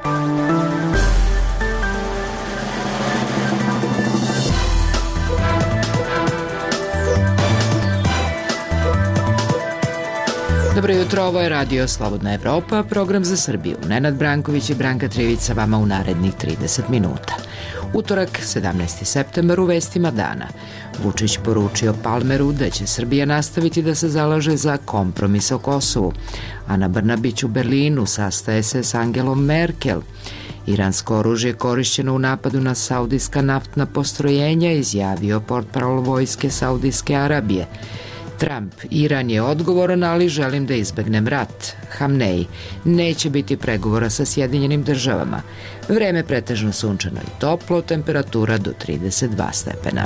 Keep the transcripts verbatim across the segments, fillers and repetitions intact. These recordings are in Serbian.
Dobro jutro, ovo je Radio Slobodna Evropa, program za Srbiju. Nenad Branković i Branka Trivica vama u narednih trideset minuta. Utorak, sedamnaesti septembar, u vestima dana. Vučić poručio Palmeru da će Srbija nastaviti da se zalaže za kompromis o Kosovu. Ana Brnabić u Berlinu sastaje se s Angelom Merkel. Iransko oružje korišćeno u napadu na saudijska naftna postrojenja, izjavio portparol vojske Saudijske Arabije. Trump, Iran je odgovoran, ali želim da izbegnem rat. Hamnej, neće biti pregovora sa Sjedinjenim državama. Vreme pretežno sunčano i toplo, temperatura do trideset dva stepena.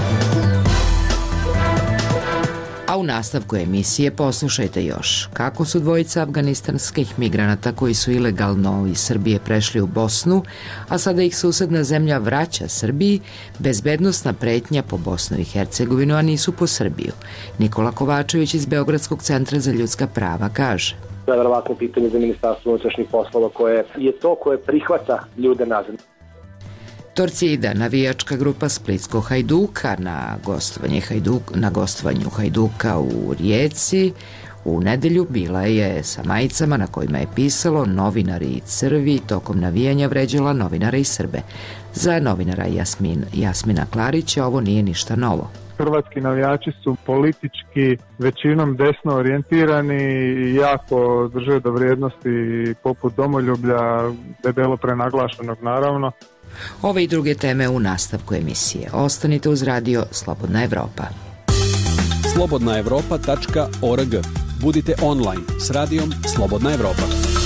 A u nastavku emisije poslušajte još kako su dvojica afganistanskih migranata koji su ilegalno iz Srbije prešli u Bosnu, a sada ih susedna zemlja vraća Srbiji, bezbednosna pretnja po Bosnu i Hercegovinu, a nisu po Srbiju. Nikola Kovačević iz Beogradskog centra za ljudska prava kaže: To je verovatno pitanje za Ministarstvo unutrašnjih poslova koje je to koje prihvata ljude nazad. Torcida, navijačka grupa Splitskog Hajduka na gostovanje Hajduk, na gostovanju Hajduka u Rijeci u nedelju bila je sa majicama na kojima je pisalo "Novinari i crvi", tokom navijanja vređala novinare i Srbe. Za novinara Jasmin, Jasmina Klarića ovo nije ništa novo. Hrvatski navijači su politički većinom desno orijentirani i jako drže do vrijednosti poput domoljublja, debelo prenaglašenog naravno. Ove i druge teme u nastavku emisije. Ostanite uz radio Slobodna Evropa. slobodna evropa tačka org. Budite online s radijom Slobodna Evropa.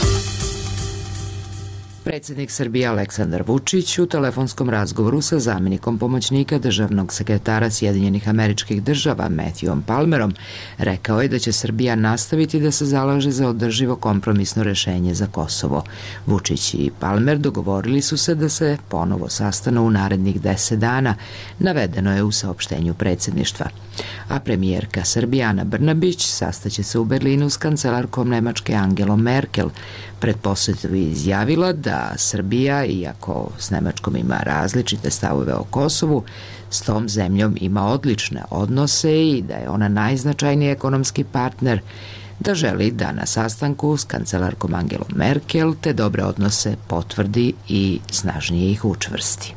Predsjednik Srbije Aleksandar Vučić u telefonskom razgovoru sa zamjenikom pomoćnika državnog sekretara Sjedinjenih Američkih Država Matthewom Palmerom rekao je da će Srbija nastaviti da se zalaže za održivo kompromisno rešenje za Kosovo. Vučić i Palmer dogovorili su se da se ponovo sastanu u narednih deset dana, navedeno je u saopštenju predsjedništva. A premijerka Srbije Ana Brnabić sastaće se u Berlinu s kancelarkom Nemačke Angelom Merkel. Pred posetom je izjavila da Srbija, iako s Nemačkom ima različite stavove o Kosovu, s tom zemljom ima odlične odnose i da je ona najznačajniji ekonomski partner, da želi da na sastanku s kancelarkom Angelom Merkel te dobre odnose potvrdi i snažnije ih učvrsti.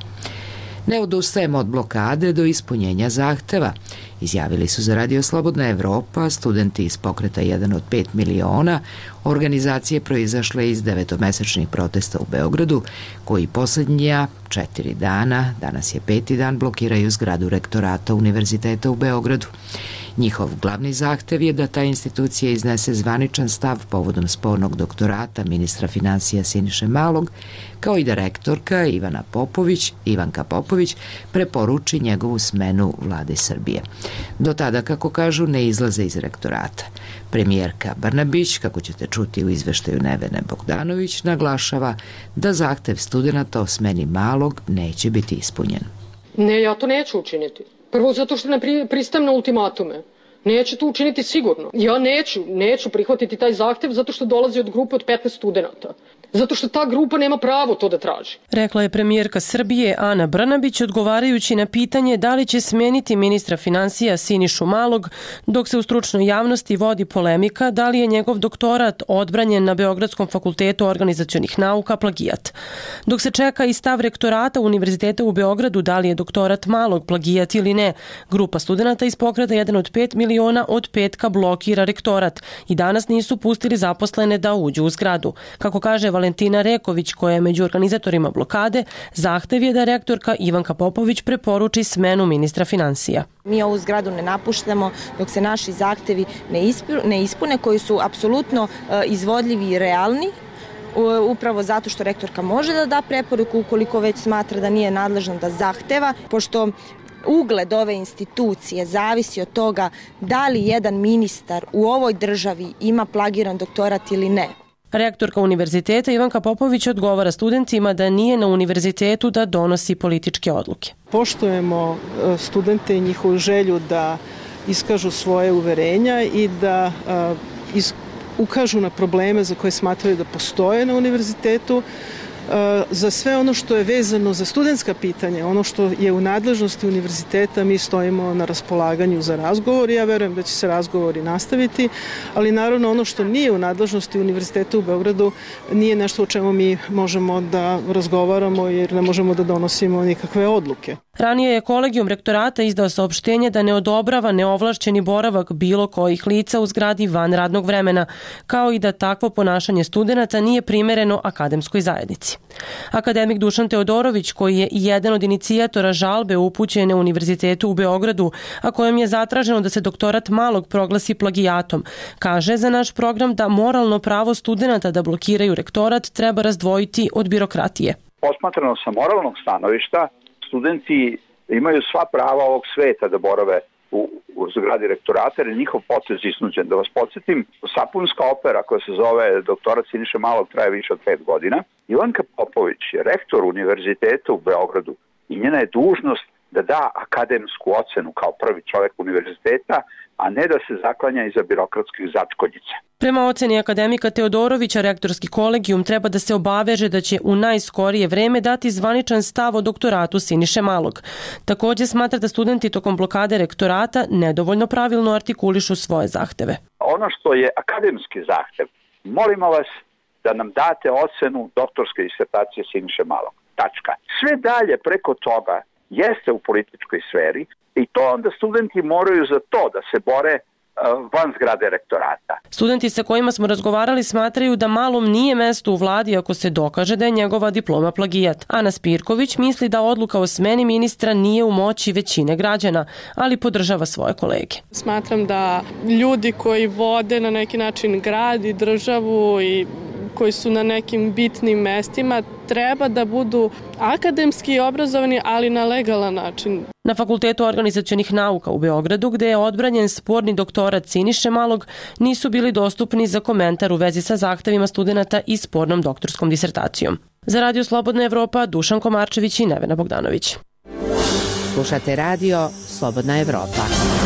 Ne odustajemo od blokade do ispunjenja zahteva, izjavili su za Radio Slobodna Evropa studenti iz pokreta jedan od pet miliona, organizacije proizašle iz devetomesečnih protesta u Beogradu, koji posljednja četiri dana, danas je peti dan, blokiraju zgradu rektorata Univerziteta u Beogradu. Njihov glavni zahtev je da ta institucija iznese zvaničan stav povodom spornog doktorata ministra finansija Siniše Malog, kao i da rektorka Ivana Popović, Ivanka Popović preporuči njegovu smenu vlade Srbije. Do tada, kako kažu, ne izlaze iz rektorata. Premijerka Brnabić, kako ćete čuti u izveštaju Nevene Bogdanović, naglašava da zahtev studenta o smeni Malog neće biti ispunjen. Ne, ja to neću učiniti. Prvo zato što ne pristajem na ultimatume. Neću to učiniti sigurno. Ja neću, neću prihvatiti taj zahtev zato što dolazi od grupe od petnaest studenta. Zato što ta grupa nema pravo to da traži. Rekla je premijerka Srbije Ana Brnabić odgovarajući na pitanje da li će smeniti ministra finansija Sinišu Malog, dok se u stručnoj javnosti vodi polemika da li je njegov doktorat odbranjen na Beogradskom fakultetu organizacionih nauka plagijat. Dok se čeka i stav rektorata Univerziteta u Beogradu da li je doktorat Malog plagijat ili ne, grupa studenta iz pokreta jedan od pet miliona od petka blokira rektorat i danas nisu pustili zaposlene da uđu u zgradu. Kako kaže Valentina Reković, koja je među organizatorima blokade, zahtev je da rektorka Ivanka Popović preporuči smenu ministra finansija. Mi ovu zgradu ne napuštamo dok se naši zahtevi ne ispune, koji su apsolutno izvodljivi i realni, upravo zato što rektorka može da da preporuku ukoliko već smatra da nije nadležna da zahteva, pošto ugled ove institucije zavisi od toga da li jedan ministar u ovoj državi ima plagiran doktorat ili ne. Rektorka univerziteta Ivanka Popović odgovara studentima da nije na univerzitetu da donosi političke odluke. Poštujemo studente i njihovu želju da iskažu svoje uverenja i da iz, ukažu na probleme za koje smatraju da postoje na univerzitetu. Za sve ono što je vezano za studentska pitanja, ono što je u nadležnosti univerziteta, mi stojimo na raspolaganju za razgovor i ja verujem da će se razgovori nastaviti, ali naravno ono što nije u nadležnosti univerziteta u Beogradu nije nešto o čemu mi možemo da razgovaramo jer ne možemo da donosimo nikakve odluke. Ranije je kolegijum rektorata izdao saopštenje da ne odobrava neovlašćeni boravak bilo kojih lica u zgradi van radnog vremena, kao i da takvo ponašanje studenata nije primereno akademskoj zajednici. Akademik Dušan Teodorović, koji je jedan od inicijatora žalbe upućene Univerzitetu u Beogradu, a kojom je zatraženo da se doktorat Malog proglasi plagijatom, kaže za naš program da moralno pravo studenata da blokiraju rektorat treba razdvojiti od birokratije. Posmatrano sa moralnog stanovišta, studenti imaju sva prava ovog sveta da borave u, u zgradi rektorata, jer je njihov potez iznuđen. Da vas podsjetim, sapunska opera koja se zove Doktorat Siniše Malog traje više od pet godina. Ivanka Popović je rektor univerziteta u Beogradu i njena je dužnost da da akademsku ocenu kao prvi čovjek univerziteta, a ne da se zaklanja iza birokratskih začkoljica. Prema oceni akademika Teodorovića, rektorski kolegijum treba da se obaveže da će u najskorije vreme dati zvaničan stav o doktoratu Siniše Malog. Također smatra da studenti tokom blokade rektorata nedovoljno pravilno artikulišu svoje zahteve. Ono što je akademski zahtev, molimo vas da nam date ocenu doktorske disertacije Siniše Malog. Tačka. Sve dalje preko toga jeste u političkoj sferi i to onda studenti moraju za to da se bore van zgrade rektorata. Studenti sa kojima smo razgovarali smatraju da Malom nije mesto u vladi ako se dokaže da je njegova diploma plagijat. Ana Spirković misli da odluka o smeni ministra nije u moći većine građana, ali podržava svoje kolege. Smatram da ljudi koji vode na neki način grad i državu i koji su na nekim bitnim mestima treba da budu akademski obrazovani, ali na legalan način. Na Fakultetu organizacionih nauka u Beogradu, gde je odbranjen sporni doktorat Siniše Malog, nisu bili dostupni za komentar u vezi sa zahtevima studenata i spornom doktorskom disertacijom. Za Radio Slobodna Evropa, Dušan Komarčević i Nevena Bogdanović. Slušate Radio Slobodna Evropa.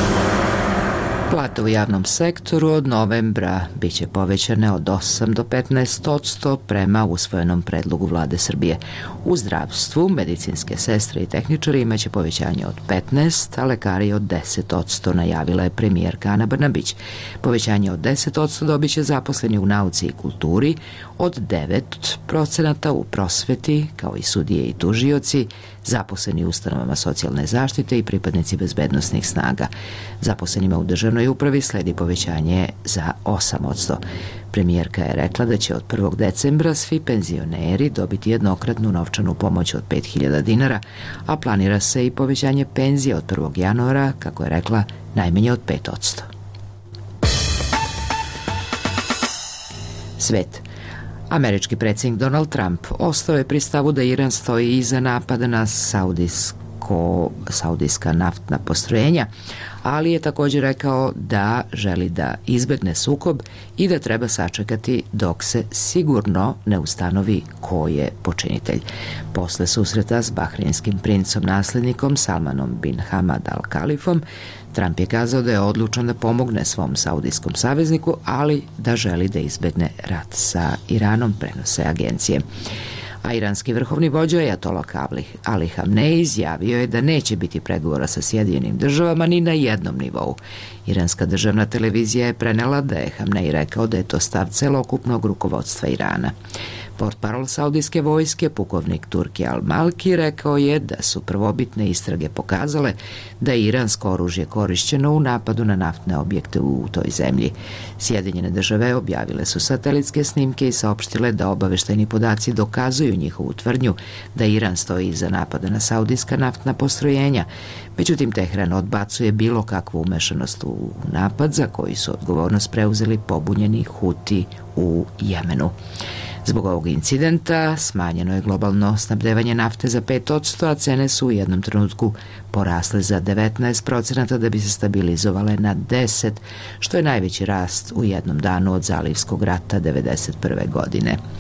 Plate u javnom sektoru od novembra biće povećane od osam do petnaest odsto prema usvojenom predlogu vlade Srbije. U zdravstvu, medicinske sestre i tehničari imaće povećanje od petnaest, a lekari od deset odsto, najavila je premijerka Ana Brnabić. Povećanje od deset odsto dobiće zaposleni u nauci i kulturi, od devet procenata u prosveti, kao i sudije i tužioci, zaposleni u ustanovama socijalne zaštite i pripadnici bezbednosnih snaga. Zaposlenima u državnoj upravi sledi povećanje za osam odsto. Premijerka je rekla da će od prvog decembra svi penzioneri dobiti jednokratnu novčanu pomoć od pet hiljada dinara, a planira se i povećanje penzije od prvog januara, kako je rekla, najmanje od pet odsto. Svet. Američki predsjednik Donald Trump ostao je pri stavu da Iran stoji iza napada na saudijsko, saudijska naftna postrojenja, ali je također rekao da želi da izbegne sukob i da treba sačekati dok se sigurno ne ustanovi ko je počinitelj. Posle susreta s bahreinskim princom naslednikom Salmanom bin Hamad Al Khalifom, Trump je kazao da je odlučan da pomogne svom saudijskom savezniku, ali da želi da izbegne rat sa Iranom, prenose agencije. A iranski vrhovni vođa Ajatola Ali Hamnej izjavio je da neće biti pregovora sa Sjedinjenim državama ni na jednom nivou. Iranska državna televizija je prenela da je Hamnej rekao da je to stav celokupnog rukovodstva Irana. Portparol saudijske vojske, pukovnik Turki Al-Malki, rekao je da su prvobitne istrage pokazale da je iransko oružje korišćeno u napadu na naftne objekte u toj zemlji. Sjedinjene države objavile su satelitske snimke i saopštile da obaveštajni podaci dokazuju njihovu tvrdnju da Iran stoji iza napada na saudijska naftna postrojenja. Međutim, Tehran odbacuje bilo kakvu umešanost u napad za koji su odgovornost preuzeli pobunjeni Huti u Jemenu. Zbog ovog incidenta smanjeno je globalno snabdevanje nafte za pet odsto, a cene su u jednom trenutku porasle za devetnaest procenata da bi se stabilizovale na deset, što je najveći rast u jednom danu od Zalivskog rata devedeset prve godine.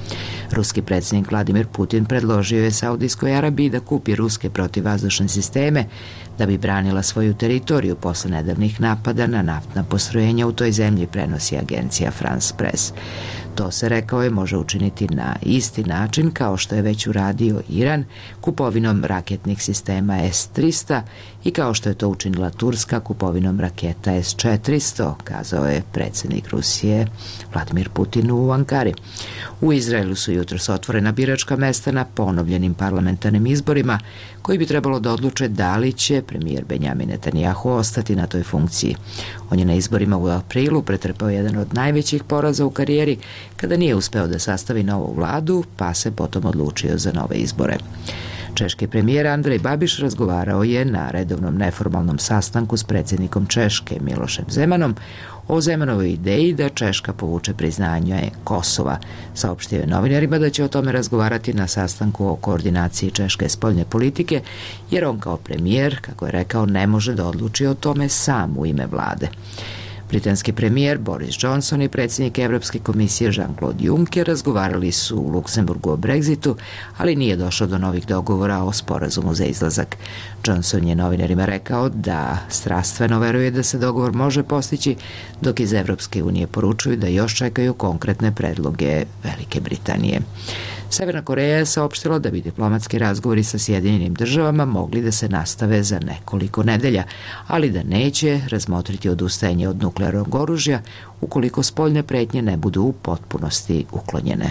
Ruski predsjednik Vladimir Putin predložio je Saudijskoj Arabiji da kupi ruske protivvazdušne sisteme da bi branila svoju teritoriju posle nedavnih napada na naftna postrojenja u toj zemlji, prenosi agencija France Press. To se, rekao je, može učiniti na isti način kao što je već uradio Iran kupovinom raketnih sistema S trista i kao što je to učinila Turska kupovinom raketa S četiristo, kazao je predsjednik Rusije Vladimir Putin u Ankari. U Izraelu su jutros otvorena biračka mesta na ponovljenim parlamentarnim izborima koji bi trebalo da odluče da li će premijer Benjamin Netanjahu ostati na toj funkciji. On je na izborima u aprilu pretrpao jedan od najvećih poraza u karijeri kada nije uspeo da sastavi novu vladu, pa se potom odlučio za nove izbore. Češki premijer Andrej Babiš razgovarao je na redovnom neformalnom sastanku s predsjednikom Češke Milošem Zemanom o Zemanovoj ideji da Češka povuče priznanje Kosova. Saopštio je novinarima da će o tome razgovarati na sastanku o koordinaciji češke spoljne politike, jer on kao premijer, kako je rekao, ne može da odluči o tome sam u ime vlade. Britanski premijer Boris Johnson i predsjednik Evropske komisije Jean-Claude Juncker razgovarali su u Luksemburgu o Brexitu, ali nije došlo do novih dogovora o sporazumu za izlazak. Johnson je novinarima rekao da strastveno veruje da se dogovor može postići, dok iz Evropske unije poručuju da još čekaju konkretne predloge Velike Britanije. Severna Koreja je saopštila da bi diplomatski razgovori sa Sjedinjenim državama mogli da se nastave za nekoliko nedelja, ali da neće razmotriti odustajanje od nuklearnog oružja ukoliko spoljne pretnje ne budu u potpunosti uklonjene.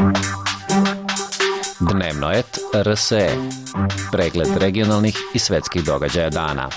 Dnevno et R S E. Pregled regionalnih i svetskih događaja dana.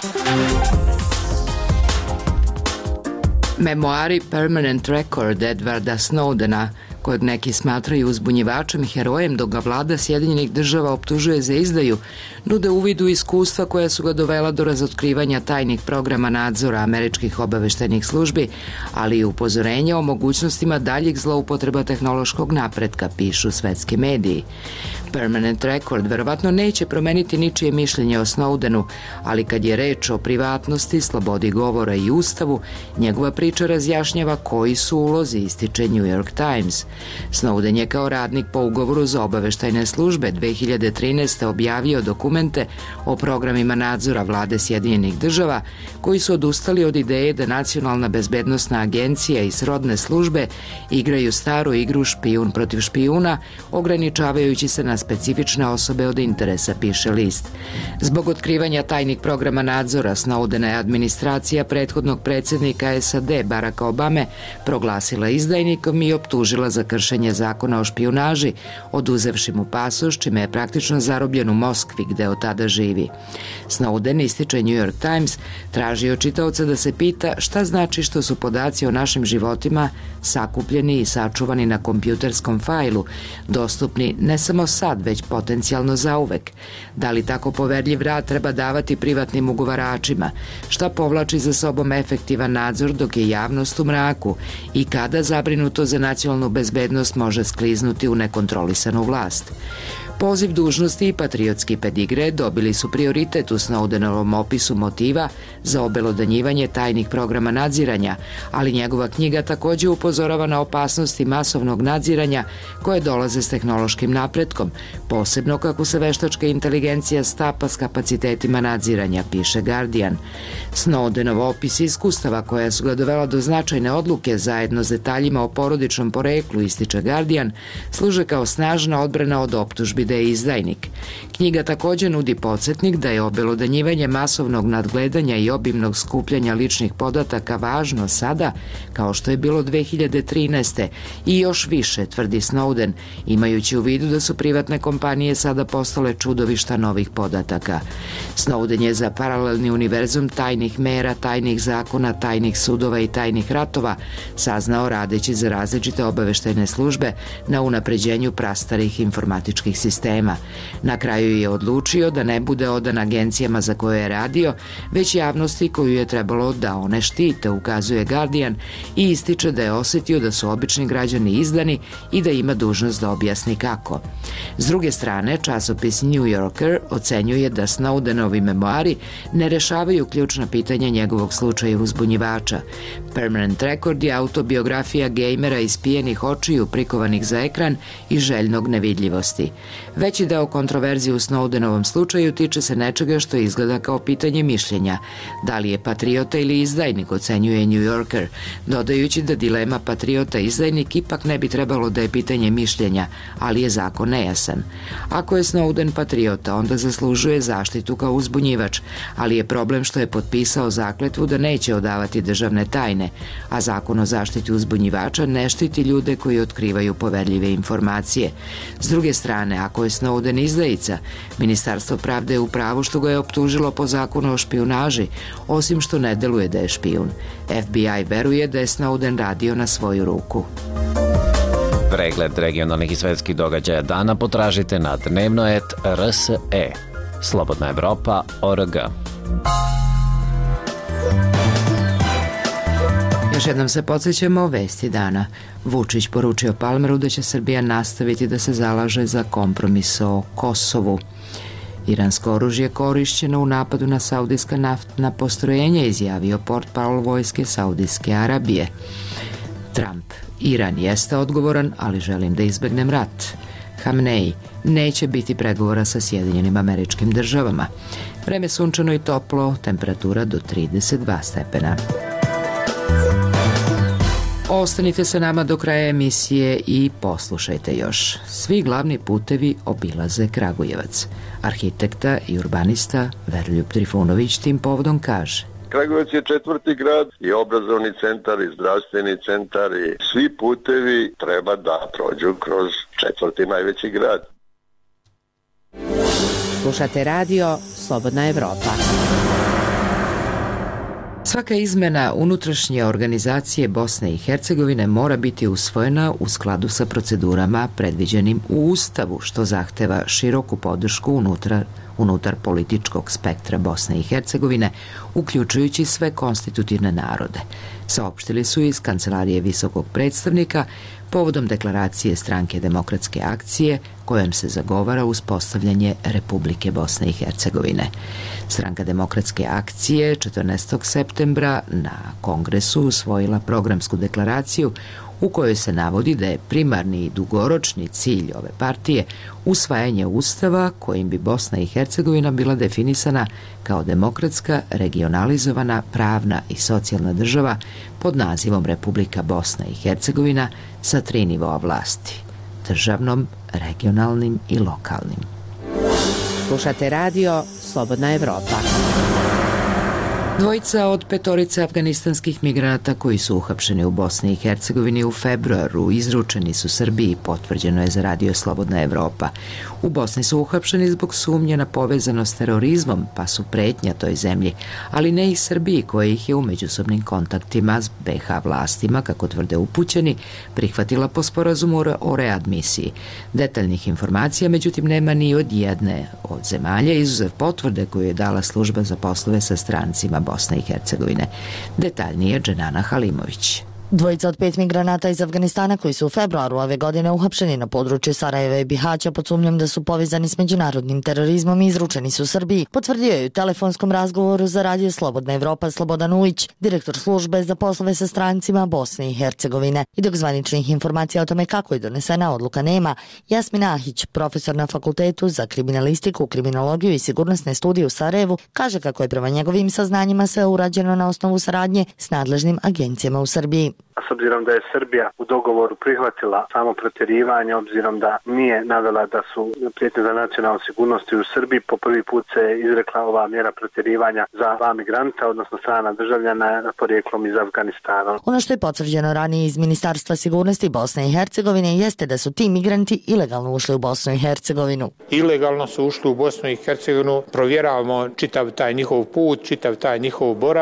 Memoari Permanent Record Edwarda Snowdena, kojeg neki smatraju uzbunjivačem i herojem dok ga vlada Sjedinjenih država optužuje za izdaju, nude uvid u iskustva koja su ga dovela do razotkrivanja tajnih programa nadzora američkih obaveštajnih službi, ali i upozorenja o mogućnostima daljih zloupotreba tehnološkog napretka, pišu svetski mediji. Permanent Record verovatno neće promeniti ničije mišljenje o Snowdenu, ali kad je reč o privatnosti, slobodi govora i ustavu, njegova priča razjašnjava koji su ulozi, ističe New York Times. Snowden je kao radnik po ugovoru za obaveštajne službe dve hiljade trinaeste. objavio dokumente o programima nadzora vlade Sjedinjenih država koji su odustali od ideje da Nacionalna bezbednosna agencija i srodne službe igraju staru igru špijun protiv špijuna, ograničavajući se na specifične osobe od interesa, piše list. Zbog otkrivanja tajnih programa nadzora, Snowdena je administracija prethodnog predsjednika S A D Baracka Obame proglasila izdajnikom i optužila za kršenje zakona o špijunaži, oduzevši mu pasoš, čime je praktično zarobljen u Moskvi, gde od tada živi. Snowden, ističe New York Times, traži od čitaoca da se pita šta znači što su podaci o našim životima sakupljeni i sačuvani na kompjuterskom fajlu, dostupni ne samo sad, već potencijalno zauvek. Da li tako poverljiv rad treba davati privatnim ugovaračima? Šta povlači za sobom efektivan nadzor dok je javnost u mraku? I kada zabrinuto za nacionalnu bezbednost može skliznuti u nekontrolisanu vlast? Poziv dužnosti i patriotski pedigre dobili su prioritet u Snowdenovom opisu motiva za obelodanjivanje tajnih programa nadziranja, ali njegova knjiga takođe upozorava na opasnosti masovnog nadziranja koje dolaze s tehnološkim napretkom, posebno kako se veštačka inteligencija stapa s kapacitetima nadziranja, piše Guardian. Snowdenov opis iskustava koja su ga dovela do značajne odluke zajedno s detaljima o porodičnom poreklu, ističe Guardian, služe kao snažna odbrana od optužbi da je izdajnik. Knjiga takođe nudi podsjetnik da je obelodanjivanje masovnog nadgledanja i obimnog skupljanja ličnih podataka važno sada, kao što je bilo dve hiljade trinaeste. i još više, tvrdi Snowden, imajući u vidu da su privatne kompanije sada postale čudovišta novih podataka. Snowden je za paralelni univerzum tajnih mera, tajnih zakona, tajnih sudova i tajnih ratova saznao radeći za različite obaveštajne službe na unapređenju prastarih informatičkih sistema. sistema. Na kraju je odlučio da ne bude odan agencijama za koje je radio, već javnosti koju je trebalo da one štite, ukazuje Guardian i ističe da je osetio da su obični građani izdani i da ima dužnost da objasni kako. S druge strane, časopis New Yorker ocenjuje da Snowdenovi memoari ne rešavaju ključna pitanja njegovog slučaja uzbunjivača. Permanent Record je autobiografija gejmera ispijenih očiju prikovanih za ekran i željnog nevidljivosti. Veći deo kontroverzije u Snowdenovom slučaju tiče se nečega što izgleda kao pitanje mišljenja. Da li je patriota ili izdajnik, ocenjuje New Yorker, dodajući da dilema patriota-izdajnik ipak ne bi trebalo da je pitanje mišljenja, ali je zakon nejasan. Ako je Snowden patriota, onda zaslužuje zaštitu kao uzbunjivač, ali je problem što je potpisao zakletvu da neće odavati državne tajne, a zakon o zaštiti uzbunjivača ne štiti ljude koji otkrivaju poverljive informacije. S druge strane, ako je Snowden izdajica, Ministarstvo pravde je u pravu što ga je optužilo po zakonu o špijunaži, osim što ne deluje da je špijun. F B I veruje da je Snowden radio na svoju ruku. Pregled regionalnih i svetskih događaja dana potražite na dnevno et r s e. Slobodna Evropa tačka org. Još jednom se podsjećamo vesti dana. Vučić poručio Palmeru da će Srbija nastaviti da se zalaže za kompromis o Kosovu. Iransko oružje korišćeno u napadu na saudijska naftna postrojenja, izjavio portparol vojske Saudijske Arabije. Trump: Iran jeste odgovoran, ali želim da izbegnem rat. Hamneji: neće biti pregovora sa Sjedinjenim Američkim Državama. Vreme sunčano i toplo, temperatura do trideset dva stepena. Ostanite sa nama do kraja emisije i poslušajte još. Svi glavni putevi obilaze Kragujevac. Arhitekta i urbanista Veroljub Trifunović tim povodom kaže: Kragujevac je četvrti grad i obrazovni centar i zdravstveni centar i svi putevi treba da prođu kroz četvrti najveći grad. Slušate radio Slobodna Evropa. Svaka izmena unutrašnje organizacije Bosne i Hercegovine mora biti usvojena u skladu sa procedurama predviđenim u Ustavu, što zahteva široku podršku unutar, unutar političkog spektra Bosne i Hercegovine, uključujući sve konstitutivne narode, saopštili su iz Kancelarije visokog predstavnika povodom deklaracije Stranke demokratske akcije kojom se zagovara uspostavljanje Republike Bosne i Hercegovine. Stranka demokratske akcije četrnaestog septembra na kongresu usvojila programsku deklaraciju u kojoj se navodi da je primarni i dugoročni cilj ove partije usvajanje Ustava kojim bi Bosna i Hercegovina bila definisana kao demokratska, regionalizovana, pravna i socijalna država pod nazivom Republika Bosna i Hercegovina sa tri nivoa vlasti: državnom, regionalnim i lokalnim. Slušate radio Slobodna Evropa. Dvojica od petorice afganistanskih migranata koji su uhapšeni u Bosni i Hercegovini u februaru izručeni su Srbiji, potvrđeno je za radio Slobodna Evropa. U Bosni su uhapšeni zbog sumnje na povezanost s terorizmom, pa su pretnja toj zemlji, ali ne i Srbiji koja ih je u međusobnim kontaktima s B H vlastima, kako tvrde upućeni, prihvatila po sporazumu o readmisiji. Detaljnih informacija, međutim, nema ni od jedne od zemalja, izuzev potvrde koju je dala služba za poslove sa strancima Bosne i Hercegovine. Detaljnije Dženana Halimović. Dvojica od pet migranata iz Afganistana koji su u februaru ove godine uhapšeni na području Sarajeva i Bihaća pod sumnjom da su povezani s međunarodnim terorizmom i izručeni su Srbiji, potvrdio je u telefonskom razgovoru za radio Slobodna Evropa Slobodan Ujić, direktor službe za poslove sa strancima Bosne i Hercegovine. I dok zvaničnih informacija o tome kako je donesena odluka nema, Jasmina Ahić, profesor na Fakultetu za kriminalistiku, kriminologiju i sigurnosne studije u Sarajevu, kaže kako je prema njegovim saznanjima sve urađeno na osnovu saradnje s nadležnim agencijama u Srbiji. S obzirom da je Srbija u dogovoru prihvatila samo protjerivanje, obzirom da nije navela da su prijetnje za nacionalnu sigurnost u Srbiji, po prvi put se izrekla ova mjera protjerivanja za dva migranta, odnosno strana državljana porijeklom iz Afganistana. Ono što je potvrđeno ranije iz Ministarstva sigurnosti Bosne i Hercegovine jeste da su ti migranti ilegalno ušli u Bosnu i Hercegovinu. Ilegalno su ušli u Bosnu i Hercegovinu, provjeravamo čitav taj njihov put, čitav taj njihov boravak.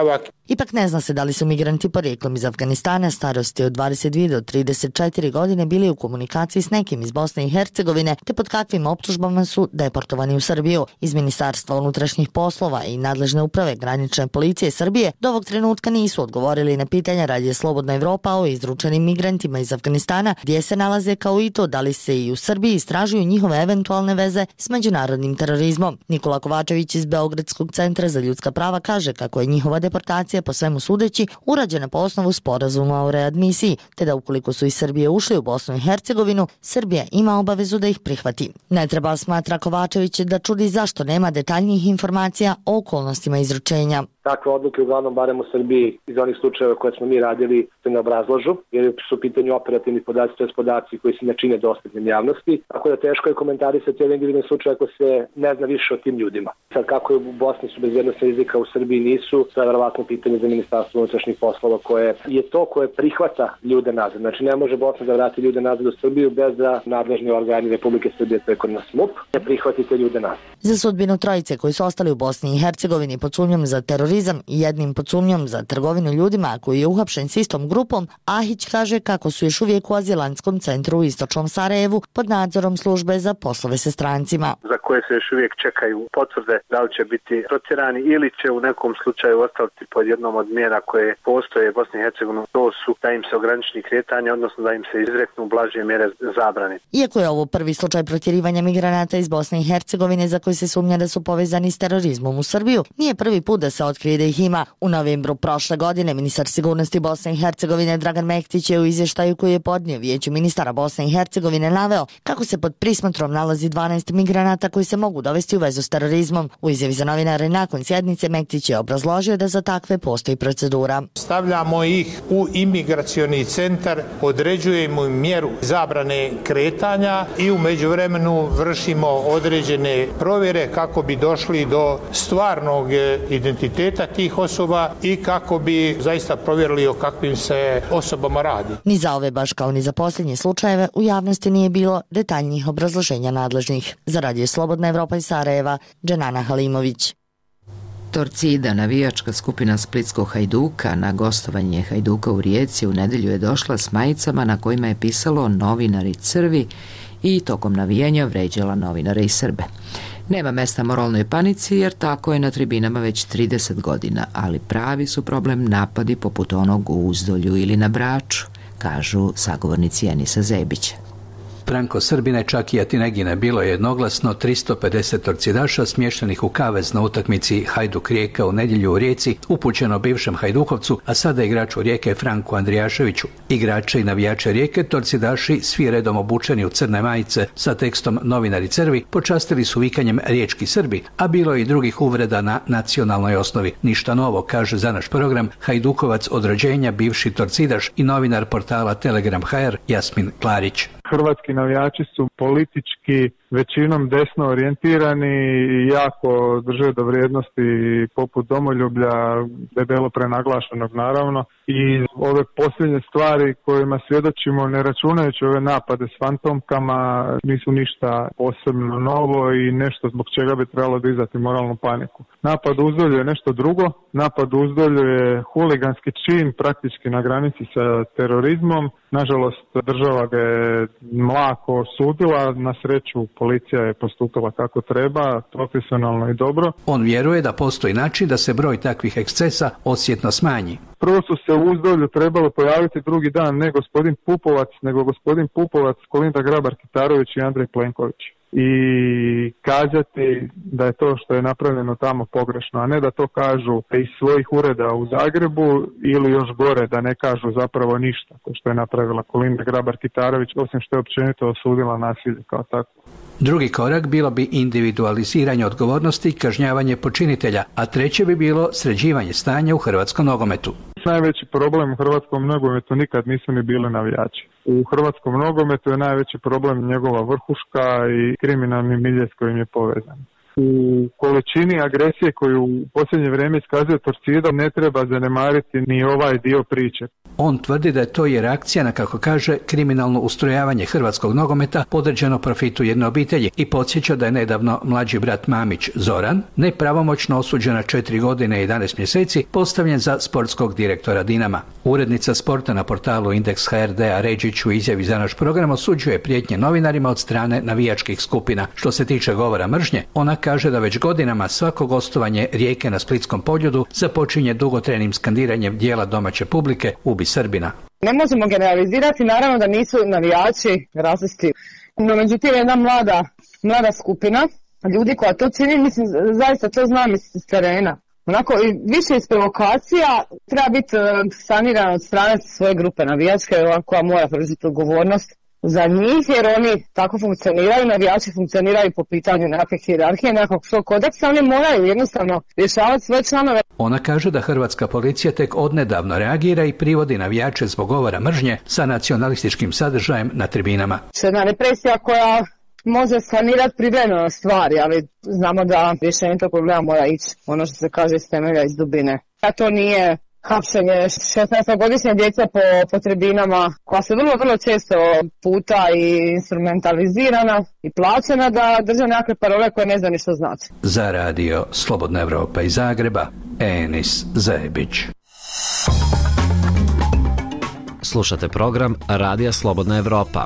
Ipak ne zna se da li su migranti porijeklom iz Afganistana starosti od dvadeset dvije do trideset četiri godine bili u komunikaciji s nekim iz Bosne i Hercegovine, te pod kakvim optužbama su deportovani u Srbiju. Iz Ministarstva unutrašnjih poslova i nadležne uprave granične policije Srbije do ovog trenutka nisu odgovorili na pitanja radije Slobodna Evropa o izručenim migrantima iz Afganistana, gdje se nalaze, kao i to da li se i u Srbiji istražuju njihove eventualne veze s međunarodnim terorizmom. Nikola Kovačević iz Beogradskog centra za ljudska prava kaže kako je njihova deportacija po svemu sudeći urađena po osnovu sporazuma o readmisiji, te da ukoliko su iz Srbije ušli u Bosnu i Hercegovinu, Srbija ima obavezu da ih prihvati. Ne treba, smatra Kovačević, da čudi zašto nema detaljnijih informacija o okolnostima izručenja. Takve odluke, uglavnom barem u Srbiji, iz onih slučajeva koje smo mi radili, se ne obrazlažu, jer su u pitanju operativni podaci, to je podaci koji se ne čine dostupnim javnosti, tako da teško je komentarisati cijeli individualni slučaj ako se ne zna više o tim ljudima. Sad, kako je u Bosni su bezbednosne rizika, u Srbiji nisu, to je verovatno pitanje za Ministarstvo unutrašnjih poslova koje je to koje prihvata ljude nazad. Znači, ne može Bosna da vrati ljude nazad u Srbiju bez da nadležni organi Republike Srbije, to je kod nas M U P, ne prihvatite ljude nazad. Za sudbinu trojice koji su ostali u Bosni i Hercegovini pod sumnjom za terorizam i jednim pod sumnjom za trgovinu ljudima koji je uhapšen s istom grupom, Ahić kaže kako su još uvijek u azilantskom centru u istočnom Sarajevu pod nadzorom službe za poslove sa strancima. Za koje se još uvijek čekaju potvrde da li će biti protjerani ili će u nekom slučaju ostati pod jednom od mjera koje postoje u Bosni i Hercegovini. To su da im se ograniči kretanje, odnosno da im se izreknu blaže mjere zabrane. Iako je ovo prvi slučaj protjerivanja migranata iz Bosne i Hercegovine za koji se sumnja da su povezani s terorizmom u Srbiju, nije prvi put da se otkrije da ih ima. U novembru prošle godine ministar sigurnosti Bosne i Hercegovine Dragan Mektić je u izvještaju koji je podnio Vijeću ministara Bosne i Hercegovine naveo kako se pod prismotrom nalazi dvanaest migranata koji se mogu dovesti u vezu s terorizmom. U izjavi za novinare nakon sjednice Mektić je obrazložio da za takve postoji procedura. Stavljamo ih u imigracioni centar, određujemo im mjeru zabrane kretanja i u međuvremenu vršimo određene provjere kako bi došli do stvarnog identiteta tih osoba i kako bi zaista provjerili o kakvim se osobama radi. Ni za ove, baš kao ni za posljednje slučajeve, u javnosti nije bilo detaljnijih obrazloženja nadležnih. Za Radio Slobodna Evropa iz Sarajeva, Dženana Halimović. Torcida, navijačka skupina splitskog Hajduka, na gostovanje Hajduka u Rijeci u nedelju je došla s majicama na kojima je pisalo novinari crvi i tokom navijanja vređala novinare i Srbe. Nema mesta moralnoj panici jer tako je na tribinama već trideset godina, ali pravi su problem napadi poput onog u Uzdolju ili na Braču, kažu sagovornici Enisa Zebića. Franko Srbine, čak i Atinegine bilo je jednoglasno tristo pedeset torcidaša smještenih u kavez na utakmici Hajduk Rijeka u nedjelju u Rijeci, upućeno bivšem Hajdukovcu, a sada igraču Rijeke Franku Andrijaševiću. Igrače i navijače Rijeke, torcidaši, svi redom obučeni u crne majice sa tekstom novinari crvi, počastili su vikanjem riječki Srbi, a bilo je i drugih uvreda na nacionalnoj osnovi. Ništa novo, kaže za naš program Hajdukovac od rođenja, bivši torcidaš i novinar portala Telegram ha er Jasmin Klarić. Hrvatski navijači su politički većinom desno orijentirani i jako drže do vrijednosti poput domoljublja, debelo prenaglašenog naravno. I ove posljednje stvari kojima svjedočimo, ne računajući ove napade s fantomkama, nisu ništa posebno novo i nešto zbog čega bi trebalo dizati moralnu paniku. Napad u Uzdolju je nešto drugo. Napad u Uzdolju je huliganski čin, praktički na granici sa terorizmom. Nažalost, država ga je mlako osudila, na sreću policija je postupila kako treba, profesionalno i dobro. On vjeruje da postoji način da se broj takvih ekscesa osjetno smanji. Prvo su se u Uzdolju trebalo pojaviti drugi dan ne gospodin Pupovac, nego gospodin Pupovac, Kolinda Grabar-Kitarović i Andrej Plenković. I kazati da je to što je napravljeno tamo pogrešno, a ne da to kažu iz svojih ureda u Zagrebu ili još gore da ne kažu zapravo ništa, to što je napravila Kolinda Grabar-Kitarović, osim što je općenito osudila nasilje kao tako. Drugi korak bilo bi individualiziranje odgovornosti i kažnjavanje počinitelja, a treće bi bilo sređivanje stanja u hrvatskom nogometu. Najveći problem u hrvatskom nogometu nikad nisu ni bili navijači. U hrvatskom nogometu je najveći problem njegova vrhuška i kriminalni milje s kojim je povezan. U količini agresije koju u posljednje vrijeme iskazuje Torcido ne treba zanemariti ni ovaj dio priče. On tvrdi da je to i reakcija na, kako kaže, kriminalno ustrojavanje hrvatskog nogometa podređeno profitu jedne obitelji i podsjeća da je nedavno mlađi brat Mamić Zoran nepravomoćno osuđen na četiri godine i jedanaest mjeseci postavljen za sportskog direktora Dinama. Urednica sporta na portalu Indeks H R D-a Ređić u izjavi za naš program osuđuje prijetnje novinarima od strane navijačkih skupina. Što se tiče govora mržnje, ona kaže da već godinama svako gostovanje Rijeke na Splitskom Poljudu započinje dugotrajnim skandiranjem dijela domaće publike "Ubi Srbina". Ne možemo generalizirati, naravno da nisu navijači rasisti, no međutim jedna mlada, mlada skupina ljudi koja to čini, mislim, zaista to znam iz terena. Onako, više iz provokacija treba biti saniran od strane svoje grupe navijačke koja mora preuzeti odgovornost za njih, jer oni tako funkcioniraju, navijači funkcioniraju po pitanju nekakve hijerarhije, nekakvog svog kodeksa, oni moraju jednostavno rješavati svoje članove. Ona kaže da hrvatska policija tek odnedavno reagira i privodi navijače zbog govora mržnje sa nacionalističkim sadržajem na tribinama. Jedna represija koja može sanirati privremeno stvari, ali znamo da rješenje tog problema mora ići, ono što se kaže, iz temelja, iz dubine. A to nije hapšenje šesnaestogodišnje djece po, po tribinama, koja se vrlo, vrlo često puta i instrumentalizirana i plaćena da drže nekakve parole koje ne zna ni što znači. Za radio Slobodna Evropa iz Zagreba, Enis Zebić. Slušate program Radija Slobodna Evropa.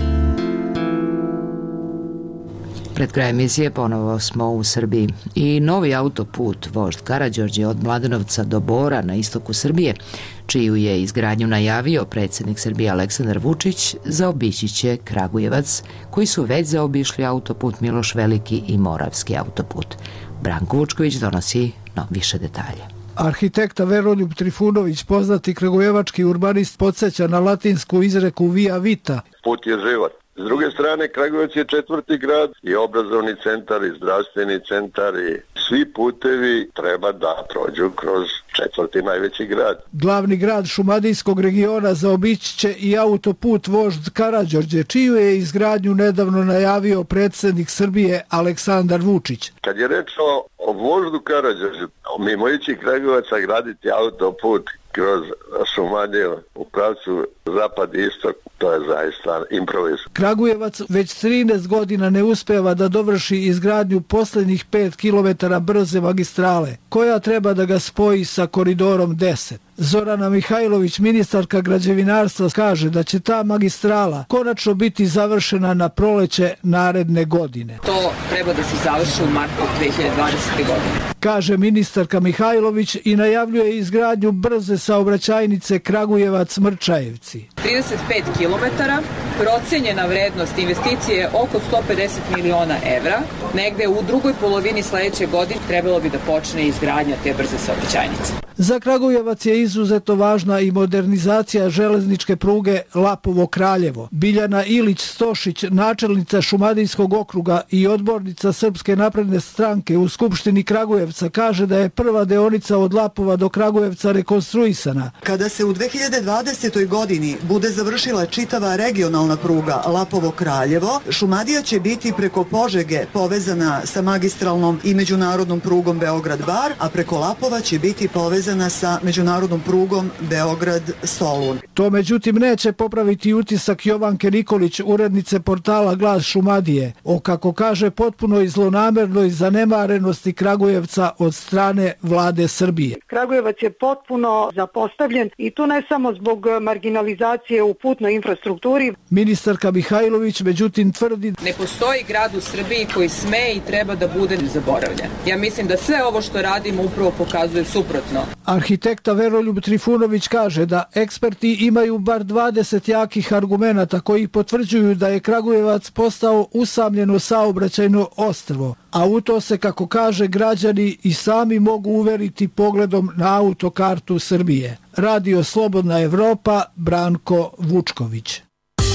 Pred kraj emisije ponovo smo u Srbiji i novi autoput Vožd Karađorđe od Mladenovca do Bora na istoku Srbije, čiju je izgradnju najavio predsjednik Srbije Aleksandar Vučić, zaobići će Kragujevac, koji su već zaobišli autoput Miloš Veliki i Moravski autoput. Branko Vučković donosi no, više detalje. Arhitekta Veroljub Trifunović, poznati kragujevački urbanist, podsjeća na latinsku izreku Via Vita. Put je život. S druge strane, Kragujevac je četvrti grad i obrazovni centar i zdravstveni centar i svi putevi treba da prođu kroz četvrti najveći grad. Glavni grad šumadijskog regiona zaobići će i autoput Vožd Karađorđe, čiju je izgradnju nedavno najavio predsjednik Srbije Aleksandar Vučić. Kad je reč o, o Voždu Karađorđe, mimo ići Kragujevaca graditi autoput kroz Šumadiju u pravcu zapad i istok, to je zaista improviz. Kragujevac već trinaest godina ne uspeva da dovrši izgradnju posljednjih pet kilometara brze magistrale, koja treba da ga spoji sa koridorom deset. Zorana Mihajlović, ministarka građevinarstva, kaže da će ta magistrala konačno biti završena na proleće naredne godine. To treba da se završi u martu dve hiljade dvadesete. godine. Kaže ministarka Mihajlović i najavljuje izgradnju brze saobraćajnice Kragujevac-Mrčajevci. trideset pet kilometara, procenjena vrednost investicije je oko sto pedeset miliona evra. Negde u drugoj polovini sledeće godine trebalo bi da počne izgradnja te brze saobraćajnice. Za Kragujevac je izuzetno važna i modernizacija železničke pruge Lapovo-Kraljevo. Biljana Ilić-Stošić, načelnica Šumadijskog okruga i odbornica Srpske napredne stranke u Skupštini Kragujevca, kaže da je prva deonica od Lapova do Kragujevca rekonstruisana. Kada se u dve hiljade dvadesetoj. godini bude završila čitava regionalna pruga Lapovo-Kraljevo, Šumadija će biti preko Požege povezana sa magistralnom i međunarodnom prugom Beograd-Bar, a preko Lapova će biti povezana sa međunarodnom prugom Beograd-Solun. To međutim neće popraviti utisak Jovanke Nikolić, urednice portala Glas Šumadije, o, kako kaže, potpunoj zlonamernoj zanemarenosti Kragujevca od strane vlade Srbije. Kragujevac je potpuno zapostavljen i to ne samo zbog marginalizacije u putnoj infrastrukturi. Ministarka Mihajlović međutim tvrdi: ne postoji grad u Srbiji koji sme i treba da bude zaboravljen. Ja mislim da sve ovo što radimo upravo pokazuje suprotno. Arhitekta Veroljub Trifunović kaže da eksperti imaju bar dvadeset jakih argumenata koji potvrđuju da je Kragujevac postao usamljeno saobraćajno ostrvo, a u to se, kako kaže, građani i sami mogu uveriti pogledom na autokartu Srbije. Radio Slobodna Evropa, Branko Vučković.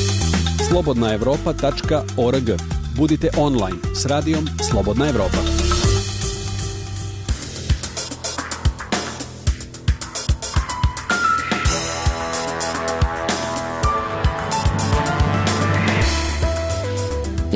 slobodna evropa tačka org. Budite online s radijom Slobodna Evropa.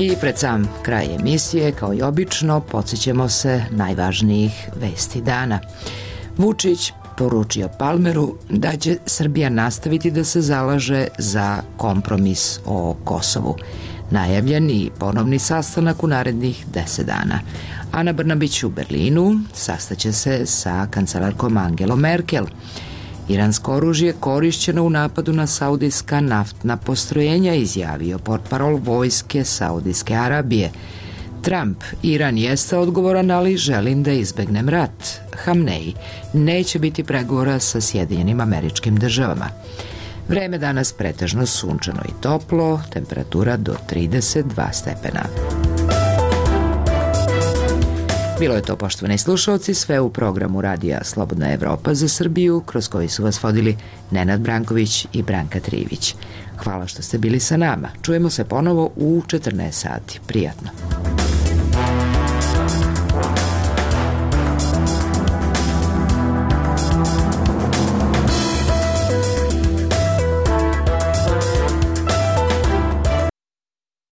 I pred sam kraj emisije, kao i obično, podsjećamo se najvažnijih vesti dana. Vučić poručio Palmeru da će Srbija nastaviti da se zalaže za kompromis o Kosovu. Najavljen i ponovni sastanak u narednih deset dana. Ana Brnabić u Berlinu sastaće se sa kancelarkom Angelom Merkel. Iransko oružje korišćeno u napadu na saudijska naftna postrojenja, izjavio portparol vojske Saudijske Arabije. Trump, Iran jeste odgovoran, ali želim da izbegnem rat. Hamneji, neće biti pregovora sa Sjedinjenim Američkim Državama. Vreme danas pretežno sunčano i toplo, temperatura do trideset dva stepena. Bilo je to, poštovani slušalci, sve u programu radija Slobodna Evropa za Srbiju, kroz koji su vas vodili Nenad Branković i Branka Trivić. Hvala što ste bili sa nama. Čujemo se ponovo u četrnaest sati. Prijatno.